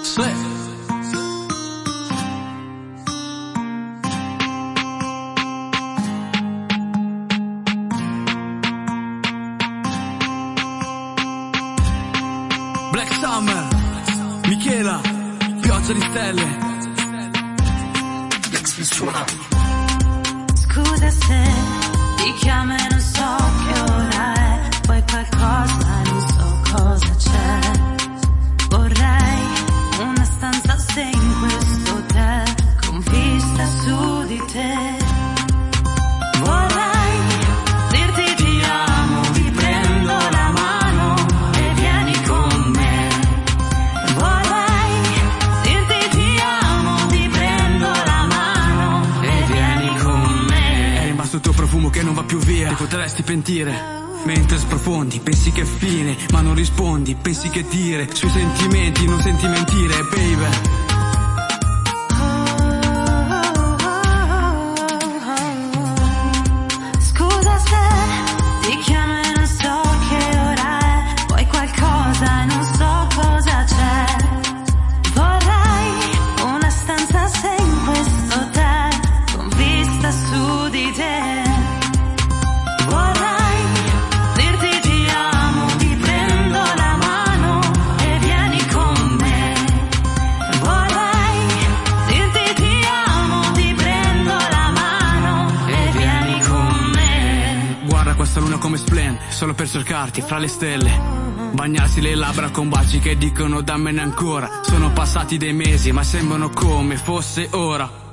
Sì. Black Summer, Michela, pioggia di stelle. Scusa se ti chiamo e non so che ora è, poi qualcosa, non so cosa c'è. Vorrei una stanza se in questo hotel, con vista su di te. Vorrei dirti ti amo, ti prendo la mano e vieni con me. Vorrei dirti ti amo, ti prendo la mano e vieni con me. È rimasto il tuo profumo che non va più via, ti potresti pentire. Mentre sprofondi, pensi che è fine, ma non rispondi, pensi che dire sui sentimenti, non senti mentire, baby. Scusa se ti chiamo e non so che ora è, vuoi qualcosa e non so cosa c'è. Vorrei una stanza se in questo hotel, con vista su di te. Vorrei dirti ti amo, ti prendo la mano e vieni con me. Vorrei dirti ti amo, ti prendo la mano e vieni con me. Guarda questa luna come splende, solo per cercarti fra le stelle. Bagnarsi le labbra con baci che dicono dammene ancora. Sono passati dei mesi ma sembrano come fosse ora.